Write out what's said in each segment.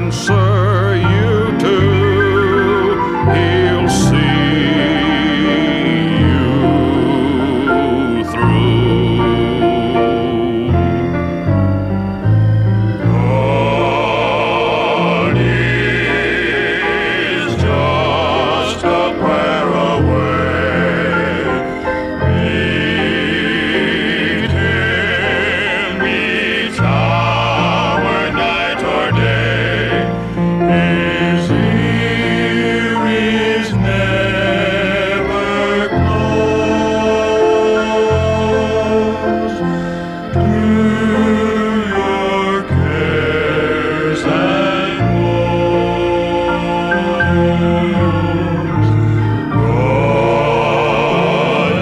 answer you to. He'll see you through. God is just a prayer away. Meet Him each hour, night or day. His ear is never closed to your cares and woes. God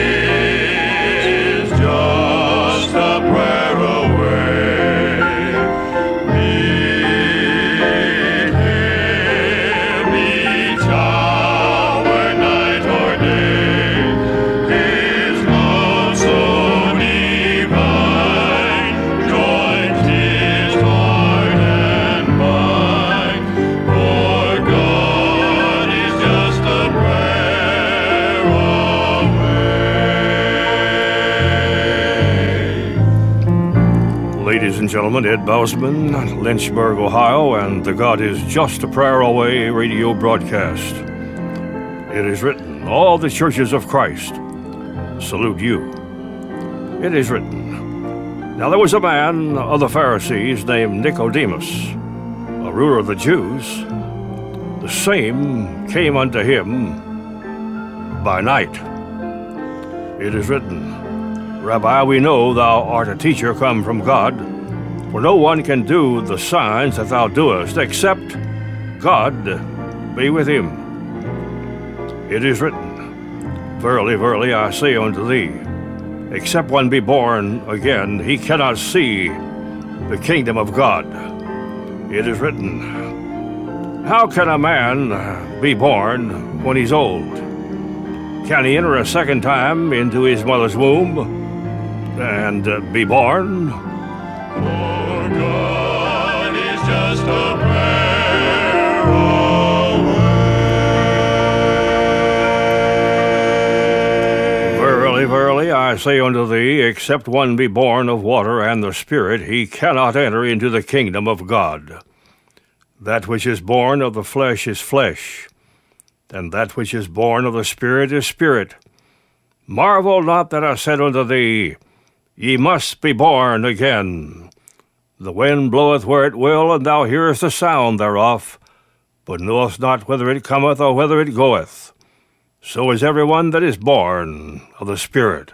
is just a prayer away. Meet Him each hour, night or day. His love so divine joins His heart and mind. For God is just a prayer away. Ladies and gentlemen, Ed Bousman, Lynchburg, Ohio, and the God is Just a Prayer Away radio broadcast. It is written, all the churches of Christ salute you. It is written, now there was a man of the Pharisees named Nicodemus, a ruler of the Jews. The same came unto him by night. It is written, Rabbi, we know thou art a teacher come from God, for no one can do the signs that thou doest, except God be with him. It is written, Verily, verily, I say unto thee, except one be born again, he cannot see the kingdom of God. It is written, how can a man be born when he's old? Can he enter a second time into his mother's womb and be born? For God is just a prayer away. Verily, verily, I say unto thee, except one be born of water and the Spirit, he cannot enter into the kingdom of God. That which is born of the flesh is flesh, and that which is born of the Spirit is spirit. Marvel not that I said unto thee, ye must be born again. The wind bloweth where it will, and thou hearest the sound thereof, but knowest not whether it cometh or whither it goeth. So is every one that is born of the Spirit.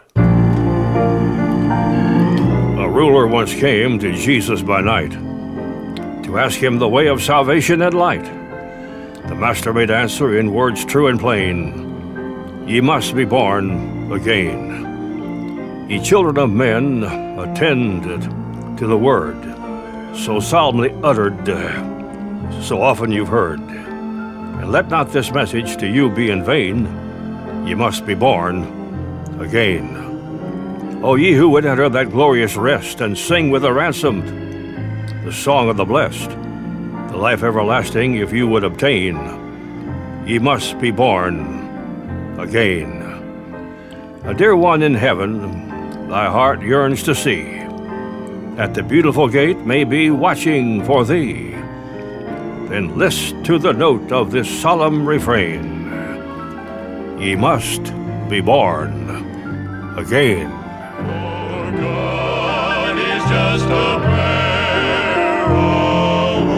A ruler once came to Jesus by night to ask him the way of salvation and light. The master made answer in words true and plain, ye must be born again. Ye children of men, attend to the word, so solemnly uttered, so often you've heard. And let not this message to you be in vain, ye must be born again. O ye who would enter that glorious rest, and sing with the ransomed the song of the blessed, the life everlasting if you would obtain, ye must be born again. A dear one in heaven, thy heart yearns to see, at the beautiful gate may be watching for thee. Then list to the note of this solemn refrain, ye must be born again. For God is just a prayer away.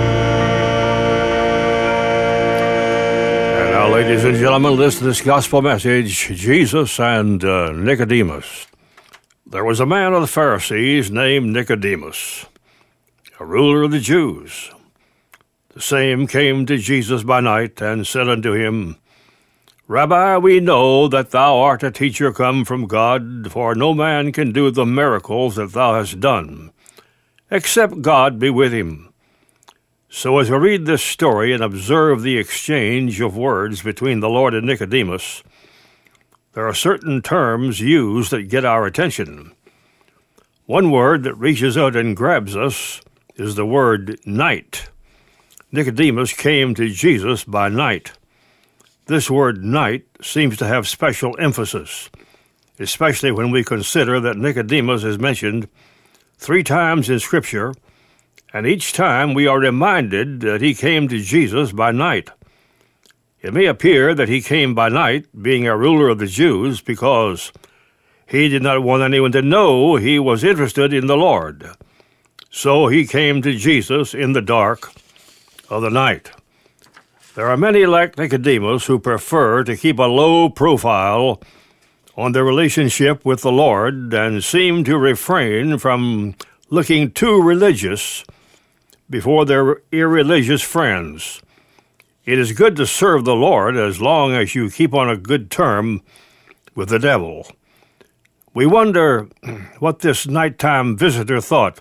And now, ladies and gentlemen, listen to this gospel message, Jesus and Nicodemus. There was a man of the Pharisees named Nicodemus, a ruler of the Jews. The same came to Jesus by night and said unto him, Rabbi, we know that thou art a teacher come from God, for no man can do the miracles that thou hast done, except God be with him. So as we read this story and observe the exchange of words between the Lord and Nicodemus, there are certain terms used that get our attention. One word that reaches out and grabs us is the word night. Nicodemus came to Jesus by night. This word night seems to have special emphasis, especially when we consider that Nicodemus is mentioned 3 times in Scripture, and each time we are reminded that he came to Jesus by night. It may appear that he came by night, being a ruler of the Jews, because he did not want anyone to know he was interested in the Lord. So he came to Jesus in the dark of the night. There are many like Nicodemus who prefer to keep a low profile on their relationship with the Lord and seem to refrain from looking too religious before their irreligious friends. It is good to serve the Lord as long as you keep on a good term with the devil. We wonder what this nighttime visitor thought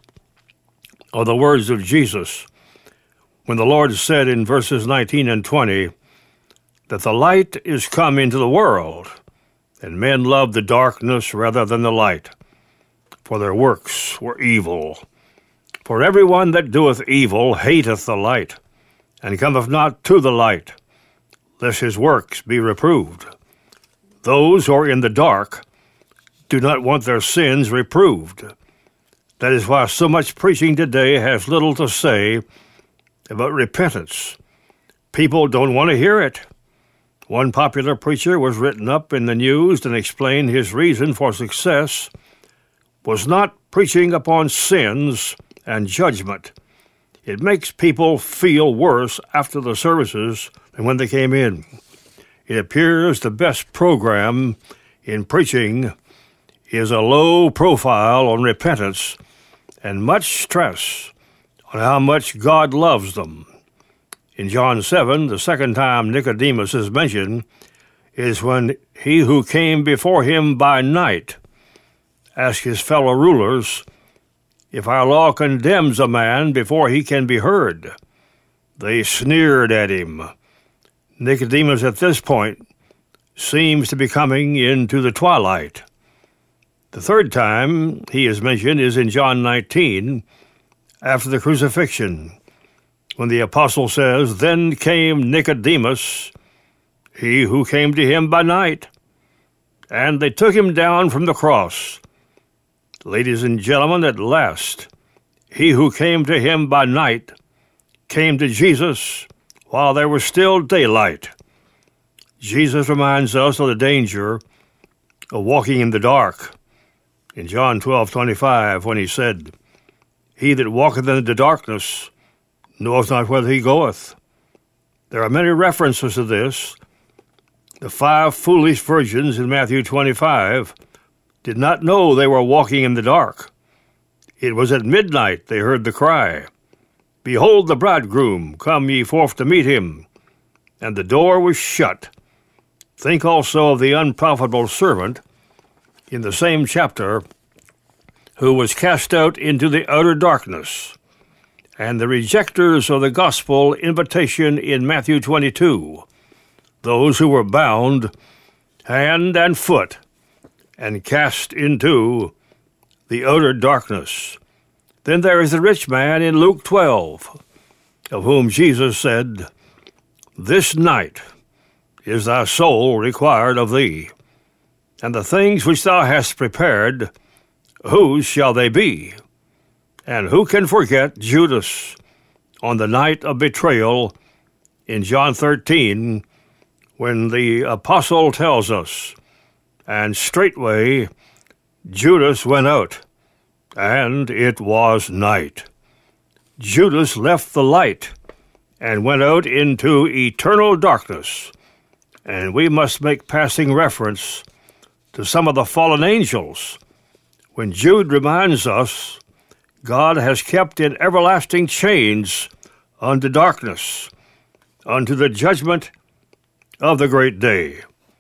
of the words of Jesus when the Lord said in verses 19 and 20 that the light is come into the world, and men love the darkness rather than the light, for their works were evil. For everyone that doeth evil hateth the light, and cometh not to the light, lest his works be reproved. Those who are in the dark do not want their sins reproved. That is why so much preaching today has little to say about repentance. People don't want to hear it. One popular preacher was written up in the news and explained his reason for success was not preaching upon sins and judgment. It makes people feel worse after the services than when they came in. It appears the best program in preaching is a low profile on repentance and much stress on how much God loves them. In John 7, the second time Nicodemus is mentioned is when he who came before him by night asked his fellow rulers if our law condemns a man before he can be heard. They sneered at him. Nicodemus at this point seems to be coming into the twilight. The third time he is mentioned is in John 19, after the crucifixion, when the apostle says, "Then came Nicodemus, he who came to him by night, and they took him down from the cross." Ladies and gentlemen, at last, he who came to him by night came to Jesus while there was still daylight. Jesus reminds us of the danger of walking in the dark. In John 12:25, when he said, "He that walketh in the darkness knoweth not whither he goeth." There are many references to this. The 5 foolish virgins in Matthew 25 did not know they were walking in the dark. It was at midnight they heard the cry, "Behold the bridegroom, come ye forth to meet him," and the door was shut. Think also of the unprofitable servant in the same chapter who was cast out into the outer darkness, and the rejectors of the gospel invitation in Matthew 22, those who were bound hand and foot and cast into the outer darkness. Then there is the rich man in Luke 12, of whom Jesus said, "This night is thy soul required of thee, and the things which thou hast prepared, whose shall they be? And who can forget Judas on the night of betrayal in John 13, when the apostle tells us, and straightway Judas went out, and it was night." Judas left the light and went out into eternal darkness. And we must make passing reference to some of the fallen angels when Jude reminds us God has kept in everlasting chains unto darkness, unto the judgment of the great day.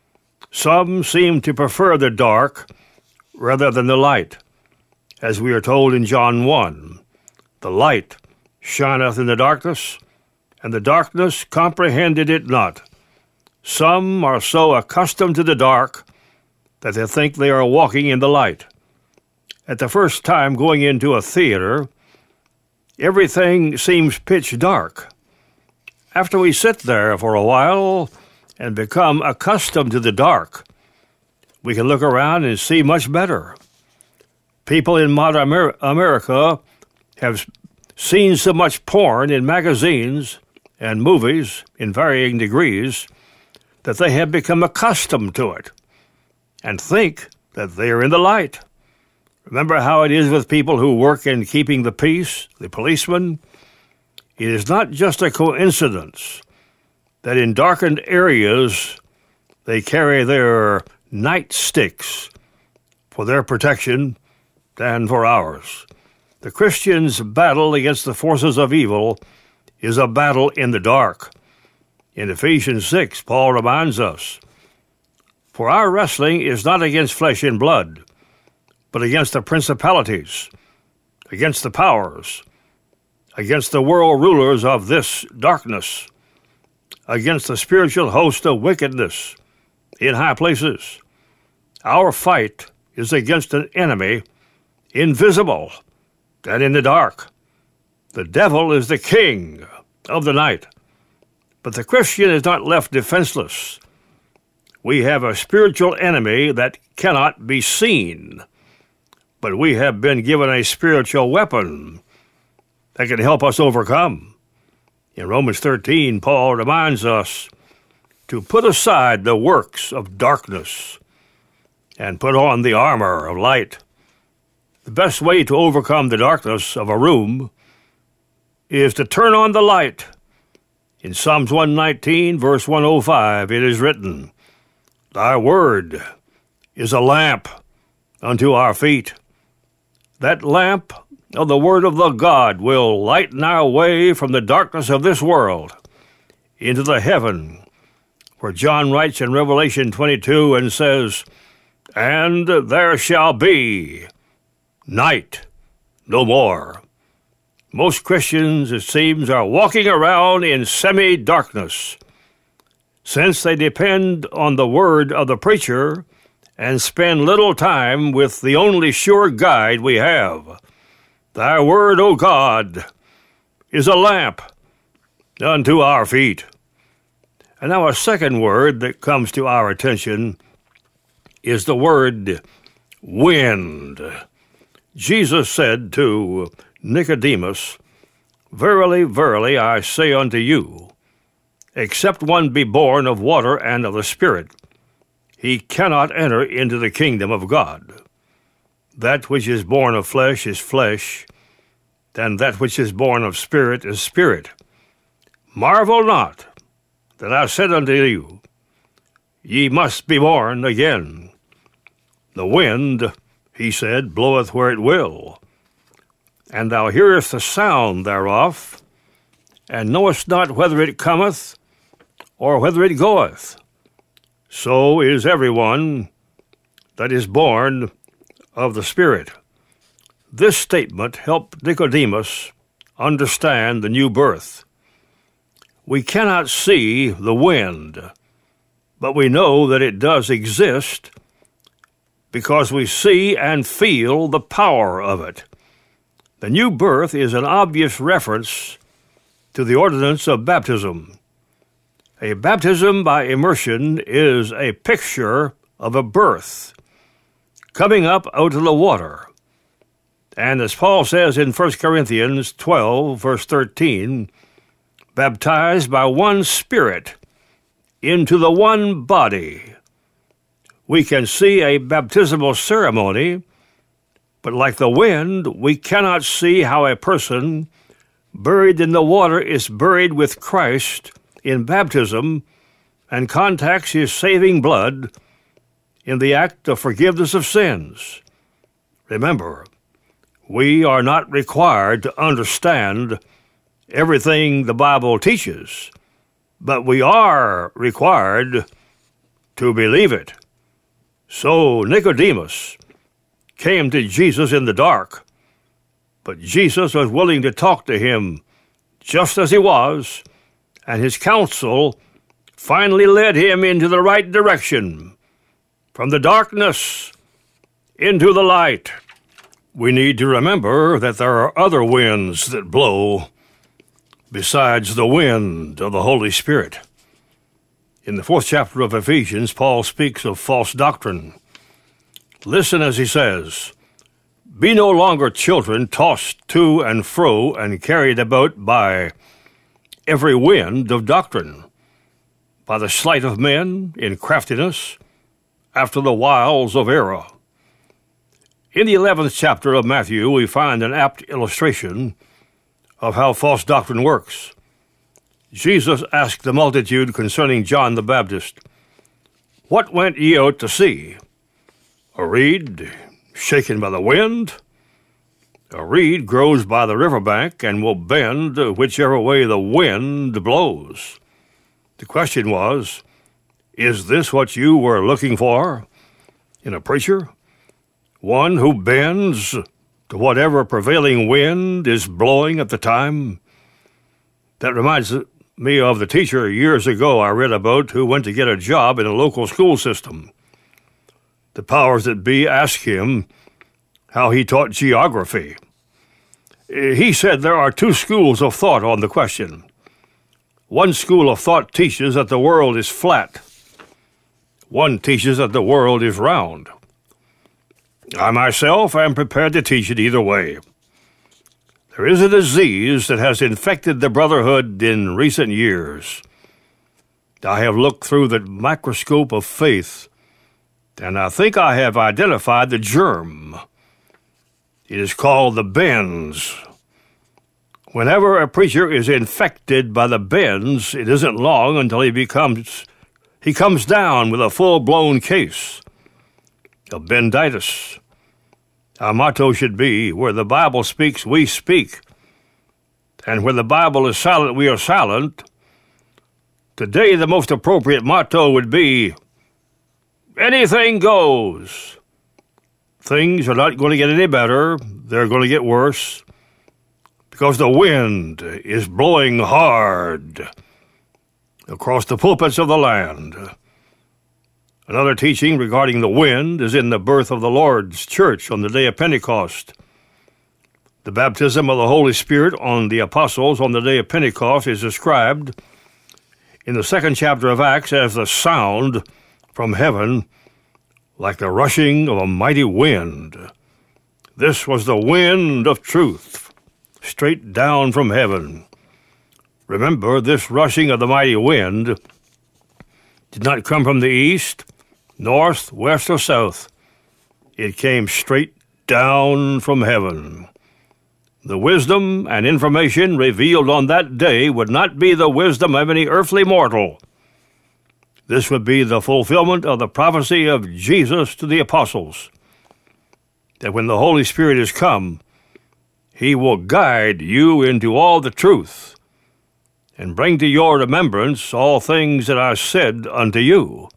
Some seem to prefer the dark rather than the light, as we are told in John 1, "The light shineth in the darkness, and the darkness comprehended it not." Some are so accustomed to the dark that they think they are walking in the light. At the first time going into a theater, everything seems pitch dark. after we sit there for a while and become accustomed to the dark, we can look around and see much better. People in modern America have seen so much porn in magazines and movies in varying degrees that they have become accustomed to it and think that they are in the light. Remember how it is with people who work in keeping the peace, the policemen? It is not just a coincidence that in darkened areas they carry their nightsticks for their protection and for ours. The Christian's battle against the forces of evil is a battle in the dark. In Ephesians 6, Paul reminds us, "For our wrestling is not against flesh and blood, but against the principalities, against the powers, against the world rulers of this darkness, against the spiritual host of wickedness in high places. Our fight is against an enemy invisible and in the dark. The devil is the king of the night." But the Christian is not left defenseless. We have a spiritual enemy that cannot be seen, but we have been given a spiritual weapon that can help us overcome. In Romans 13, Paul reminds us to put aside the works of darkness and put on the armor of light. The best way to overcome the darkness of a room is to turn on the light. In Psalms 119, verse 105, it is written, "Thy word is a lamp unto our feet." That lamp of the word of the God will lighten our way from the darkness of this world into the heaven, where John writes in Revelation 22 and says, "And there shall be night no more." Most Christians, it seems, are walking around in semi-darkness, since they depend on the word of the preacher and spend little time with the only sure guide we have. Thy word, O God, is a lamp unto our feet. And now a second word that comes to our attention is the word wind. Jesus said to Nicodemus, "Verily, verily, I say unto you, except one be born of water and of the Spirit, he cannot enter into the kingdom of God. That which is born of flesh is flesh, and that which is born of spirit is spirit. Marvel not that I said unto you, ye must be born again. The wind," he said, "bloweth where it will, and thou hearest the sound thereof, and knowest not whether it cometh or whether it goeth. So is every one that is born of the Spirit." This statement helped Nicodemus understand the new birth. We cannot see the wind, but we know that it does exist because we see and feel the power of it. The new birth is an obvious reference to the ordinance of baptism. A baptism by immersion is a picture of a birth, coming up out of the water. And as Paul says in 1 Corinthians 12, verse 13, baptized by one Spirit into the one body. We can see a baptismal ceremony, but like the wind, we cannot see how a person buried in the water is buried with Christ in baptism and contacts his saving blood in the act of forgiveness of sins. Remember, we are not required to understand everything the Bible teaches, but we are required to believe it. So Nicodemus came to Jesus in the dark, but Jesus was willing to talk to him just as he was, and his counsel finally led him into the right direction, from the darkness into the light. We need to remember that there are other winds that blow besides the wind of the Holy Spirit. In the 4th chapter of Ephesians, Paul speaks of false doctrine. Listen as he says, "Be no longer children tossed to and fro and carried about by every wind of doctrine, by the sleight of men in craftiness, after the wiles of error." In the 11th chapter of Matthew, we find an apt illustration of how false doctrine works. Jesus asked the multitude concerning John the Baptist, "What went ye out to see? A reed shaken by the wind? A reed grows by the riverbank and will bend whichever way the wind blows." The question was, is this what you were looking for in a preacher? One who bends to whatever prevailing wind is blowing at the time? That reminds me of the teacher years ago I read about who went to get a job in a local school system. The powers that be asked him how he taught geography. He said there are two schools of thought on the question. One school of thought teaches that the world is flat. One teaches that the world is round. I myself am prepared to teach it either way. There is a disease that has infected the brotherhood in recent years. I have looked through the microscope of faith, and I think I have identified the germ. It is called the bends. Whenever a preacher is infected by the bends, it isn't long until he comes down with a full-blown case of benditis. Our motto should be, where the Bible speaks, we speak. And where the Bible is silent, we are silent. Today, the most appropriate motto would be, anything goes. Things are not going to get any better. They're going to get worse. Because the wind is blowing hard across the pulpits of the land. Another teaching regarding the wind is in the birth of the Lord's church on the day of Pentecost. The baptism of the Holy Spirit on the apostles on the day of Pentecost is described in the 2nd chapter of Acts as the sound from heaven like the rushing of a mighty wind. This was the wind of truth, straight down from heaven. Remember, this rushing of the mighty wind did not come from the east, north, west, or south. It came straight down from heaven. The wisdom and information revealed on that day would not be the wisdom of any earthly mortal. This would be the fulfillment of the prophecy of Jesus to the apostles, that when the Holy Spirit is come, he will guide you into all the truth and bring to your remembrance all things that I said unto you.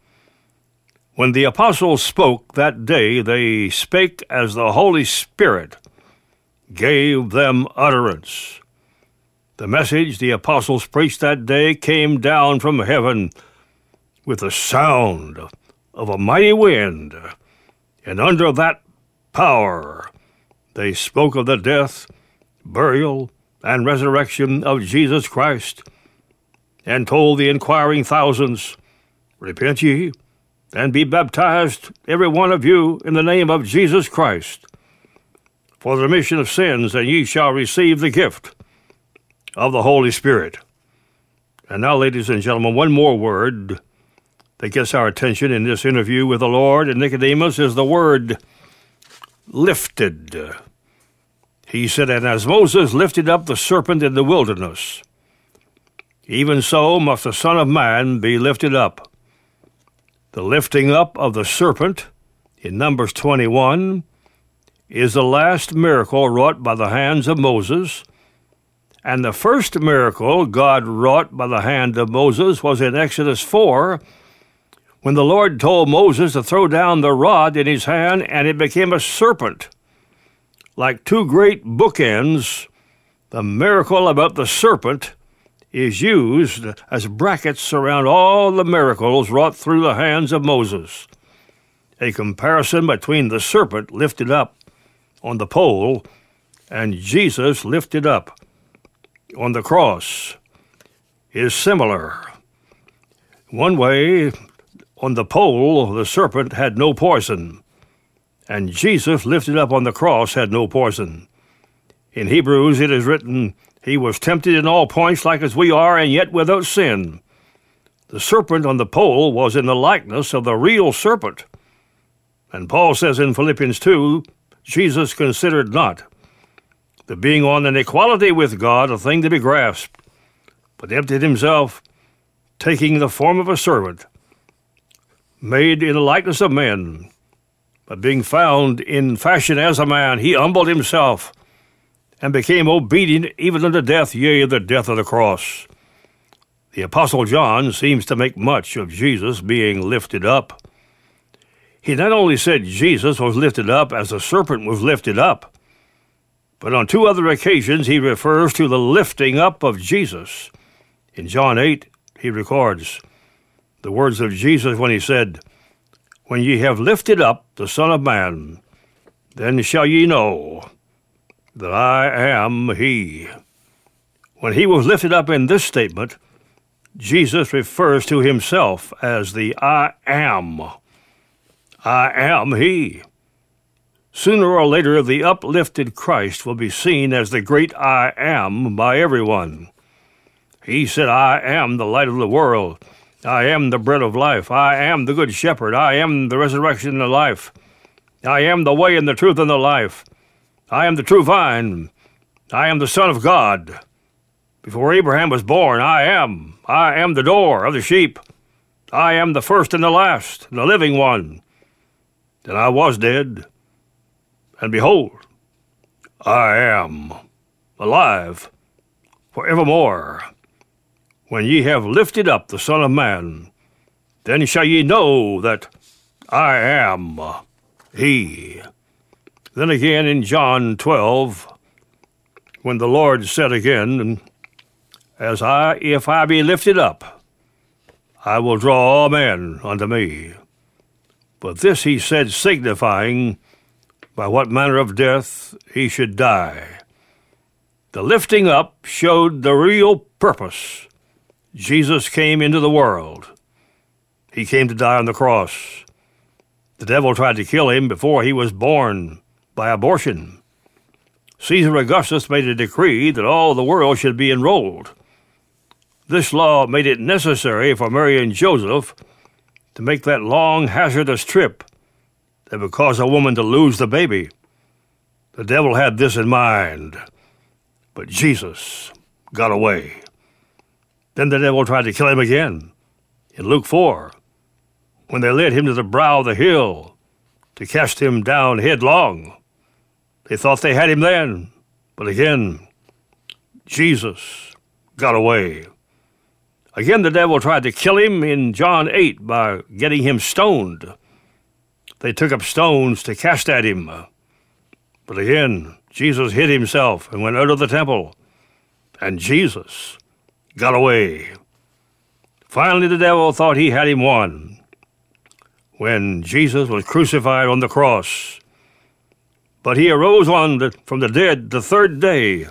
When the apostles spoke that day, they spake as the Holy Spirit gave them utterance. The message the apostles preached that day came down from heaven with the sound of a mighty wind, and under that power they spoke of the death, burial, and resurrection of Jesus Christ, and told the inquiring thousands, Repent ye, and be baptized, every one of you, in the name of Jesus Christ, for the remission of sins, and ye shall receive the gift of the Holy Spirit. And now, ladies and gentlemen, one more word that gets our attention in this interview with the Lord and Nicodemus is the word lifted. He said, And as Moses lifted up the serpent in the wilderness, even so must the Son of Man be lifted up. The lifting up of the serpent in Numbers 21 is the last miracle wrought by the hands of Moses, and the first miracle God wrought by the hand of Moses was in Exodus 4, when the Lord told Moses to throw down the rod in his hand, and it became a serpent. Like two great bookends, the miracle about the serpent is used as brackets around all the miracles wrought through the hands of Moses. A comparison between the serpent lifted up on the pole and Jesus lifted up on the cross is similar. One way, on the pole, the serpent had no poison, and Jesus lifted up on the cross had no poison. In Hebrews it is written, He was tempted in all points like as we are, and yet without sin. The serpent on the pole was in the likeness of the real serpent. And Paul says in Philippians 2, Jesus considered not the being on an equality with God a thing to be grasped, but emptied himself, taking the form of a servant, made in the likeness of men. But being found in fashion as a man, he humbled himself, and became obedient even unto death, yea, the death of the cross. The Apostle John seems to make much of Jesus being lifted up. He not only said Jesus was lifted up as the serpent was lifted up, but on two other occasions he refers to the lifting up of Jesus. In John 8, he records the words of Jesus when he said, When ye have lifted up the Son of Man, then shall ye know that I am he. When he was lifted up in this statement, Jesus refers to himself as the I am. I am he. Sooner or later, the uplifted Christ will be seen as the great I am by everyone. He said, I am the light of the world. I am the bread of life. I am the good shepherd. I am the resurrection and the life. I am the way and the truth and the life. I am the true vine. I am the Son of God. Before Abraham was born, I am. I am the door of the sheep. I am the first and the last, the living one. Then I was dead, and behold, I am alive forevermore. When ye have lifted up the Son of Man, then shall ye know that I am he. Then again in John 12, when the Lord said again, If I be lifted up, I will draw all men unto me. But this he said, signifying by what manner of death he should die. The lifting up showed the real purpose. Jesus came into the world. He came to die on the cross. The devil tried to kill him before he was born by abortion. Caesar Augustus made a decree that all the world should be enrolled. This law made it necessary for Mary and Joseph to make that long, hazardous trip that would cause a woman to lose the baby. The devil had this in mind, but Jesus got away. Then the devil tried to kill him again in Luke 4, when they led him to the brow of the hill to cast him down headlong. They thought they had him then, but again, Jesus got away. Again, the devil tried to kill him in John 8 by getting him stoned. They took up stones to cast at him. But again, Jesus hid himself and went out of the temple, and Jesus got away. Finally, the devil thought he had him won when Jesus was crucified on the cross. But he arose from the dead the third day,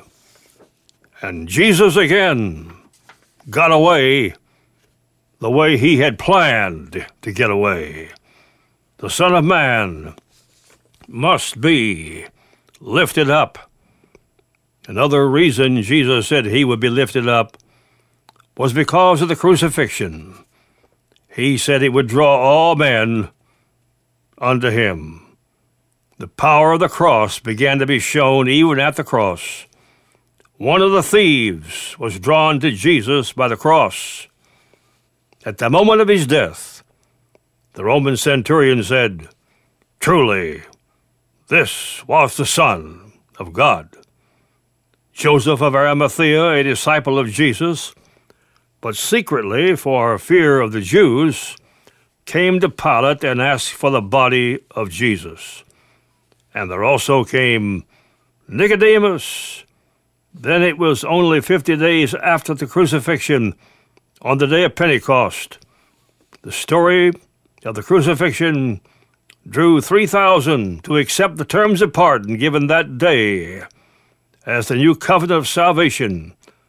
and Jesus again got away the way he had planned to get away. The Son of Man must be lifted up. Another reason Jesus said he would be lifted up was because of the crucifixion. He said it would draw all men unto him. The power of the cross began to be shown even at the cross. One of the thieves was drawn to Jesus by the cross. At the moment of his death, the Roman centurion said, Truly, this was the Son of God. Joseph of Arimathea, a disciple of Jesus, but secretly, for fear of the Jews, came to Pilate and asked for the body of Jesus. And there also came Nicodemus. Then it was only 50 days after the crucifixion, on the day of Pentecost. The story of the crucifixion drew 3,000 to accept the terms of pardon given that day as the new covenant of salvation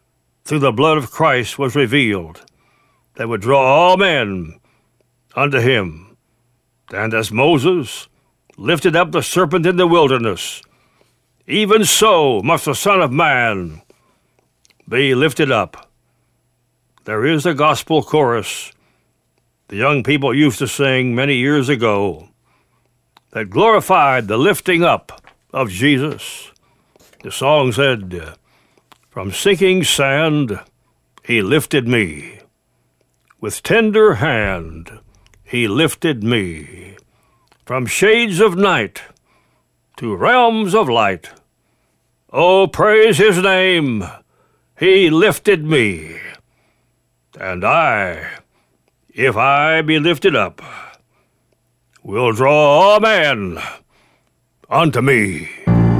through the blood of Christ was revealed, that would draw all men unto him. And as Moses lifted up the serpent in the wilderness, even so must the Son of Man be lifted up. There is a gospel chorus the young people used to sing many years ago that glorified the lifting up of Jesus. The song said, "From sinking sand he lifted me. With tender hand he lifted me. From shades of night to realms of light. Oh, praise his name, he lifted me. And I, if I be lifted up, will draw all men unto me."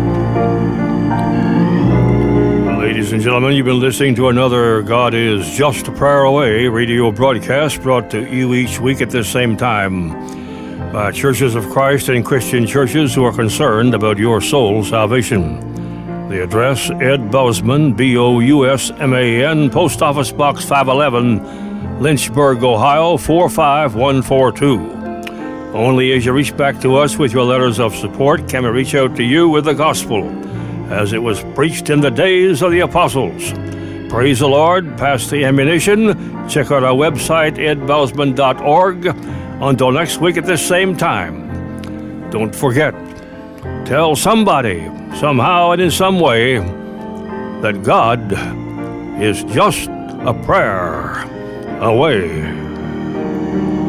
Ladies and gentlemen, you've been listening to another God is Just a Prayer Away radio broadcast brought to you each week at this same time by Churches of Christ and Christian churches who are concerned about your soul's salvation. The address, Ed Bousman, Bousman, Post Office Box 511, Lynchburg, Ohio, 45142. Only as you reach back to us with your letters of support can we reach out to you with the gospel as it was preached in the days of the apostles. Praise the Lord. Pass the ammunition. Check out our website, edbousman.org. Until next week at this same time, don't forget, tell somebody, somehow and in some way, that God is just a prayer away.